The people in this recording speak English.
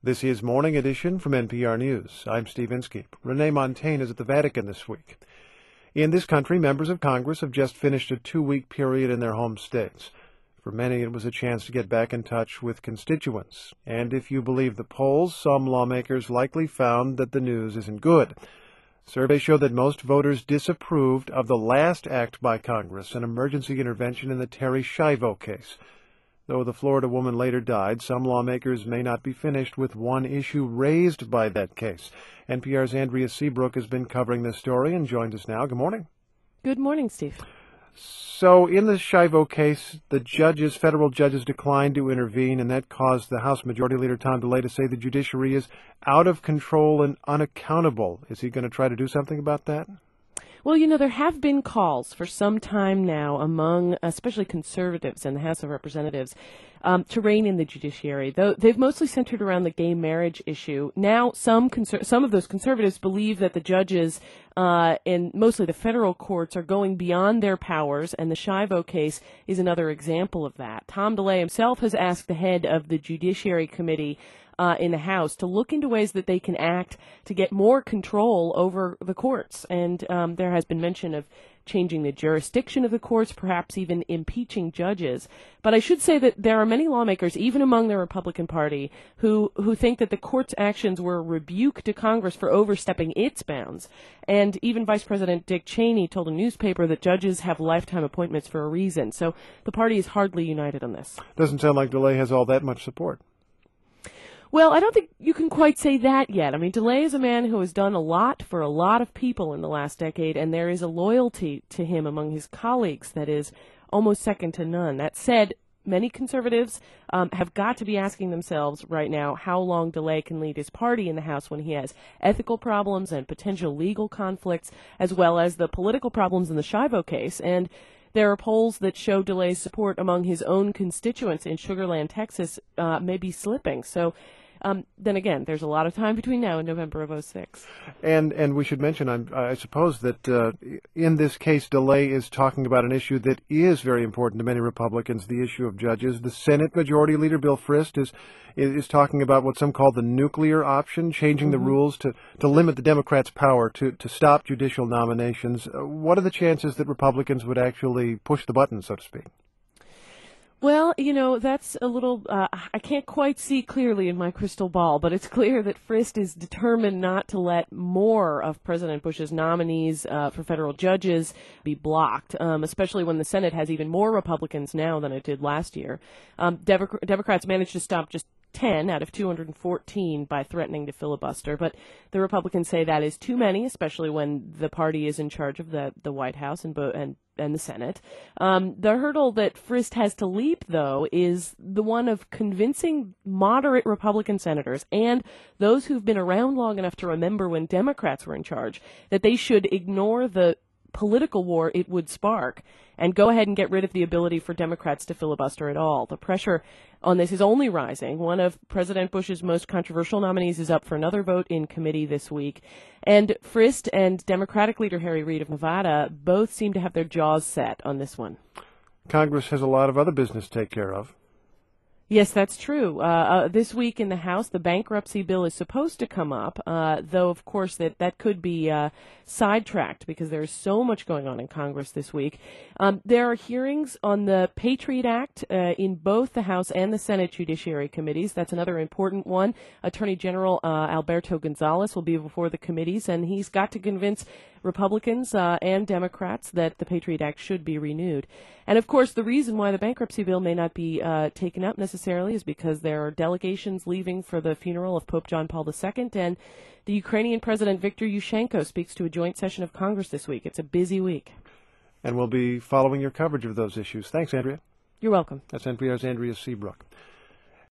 This is Morning Edition from NPR News. I'm Steve Inskeep. Renee Montagne is at the Vatican this week. In this country, members of Congress have just finished a 2-week period in their home states. For many, it was a chance to get back in touch with constituents. And if you believe the polls, some lawmakers likely found that the news isn't good. Surveys show that most voters disapproved of the last act by Congress, an emergency intervention in the Terri Schiavo case. Though the Florida woman later died, some lawmakers may not be finished with one issue raised by that case. NPR's Andrea Seabrook has been covering this story and joins us now. Good morning. Good morning, Steve. So in the Schiavo case, federal judges declined to intervene, and that caused the House Majority Leader Tom DeLay to say the judiciary is out of control and unaccountable. Is he going to try to do something about that? Well, there have been calls for some time now among especially conservatives in the House of Representatives to rein in the judiciary, though they've mostly centered around the gay marriage issue. Now, some of those conservatives believe that the judges in mostly the federal courts are going beyond their powers, and the Schiavo case is another example of that. Tom DeLay himself has asked the head of the Judiciary Committee in the House to look into ways that they can act to get more control over the courts. And there has been mention of changing the jurisdiction of the courts, perhaps even impeaching judges. But I should say that there are many lawmakers, even among the Republican Party, who think that the court's actions were a rebuke to Congress for overstepping its bounds. And even Vice President Dick Cheney told a newspaper that judges have lifetime appointments for a reason. So the party is hardly united on this. Doesn't sound like DeLay has all that much support. Well, I don't think you can quite say that yet. I mean, DeLay is a man who has done a lot for a lot of people in the last decade, and there is a loyalty to him among his colleagues that is almost second to none. That said, many conservatives have got to be asking themselves right now how long DeLay can lead his party in the House when he has ethical problems and potential legal conflicts, as well as the political problems in the Schiavo case. And there are polls that show DeLay's support among his own constituents in Sugar Land, Texas, may be slipping. So then again, there's a lot of time between now and November of 2006. And we should mention, I suppose, that in this case, DeLay is talking about an issue that is very important to many Republicans, the issue of judges. The Senate Majority Leader Bill Frist is talking about what some call the nuclear option, changing the rules to limit the Democrats' power to stop judicial nominations. What are the chances that Republicans would actually push the button, so to speak? Well, that's a little, I can't quite see clearly in my crystal ball, but it's clear that Frist is determined not to let more of President Bush's nominees for federal judges be blocked, especially when the Senate has even more Republicans now than it did last year. Democrats managed to stop just 10 out of 214 by threatening to filibuster, but the Republicans say that is too many, especially when the party is in charge of the White House and the Senate. The hurdle that Frist has to leap, though, is the one of convincing moderate Republican senators and those who've been around long enough to remember when Democrats were in charge that they should ignore the political war it would spark and go ahead and get rid of the ability for Democrats to filibuster at all. The pressure on this is only rising. One of President Bush's most controversial nominees is up for another vote in committee this week. And Frist and Democratic leader Harry Reid of Nevada both seem to have their jaws set on this one. Congress has a lot of other business to take care of. Yes, that's true. This week in the House, the bankruptcy bill is supposed to come up, though, of course, that could be sidetracked because there's so much going on in Congress this week. There are hearings on the Patriot Act in both the House and the Senate Judiciary Committees. That's another important one. Attorney General Alberto Gonzales will be before the committees, and he's got to convince Republicans and Democrats that the Patriot Act should be renewed. And, of course, the reason why the bankruptcy bill may not be taken up necessarily is because there are delegations leaving for the funeral of Pope John Paul II, and the Ukrainian President Viktor Yushchenko speaks to a joint session of Congress this week. It's a busy week. And we'll be following your coverage of those issues. Thanks, Andrea. You're welcome. That's NPR's Andrea Seabrook.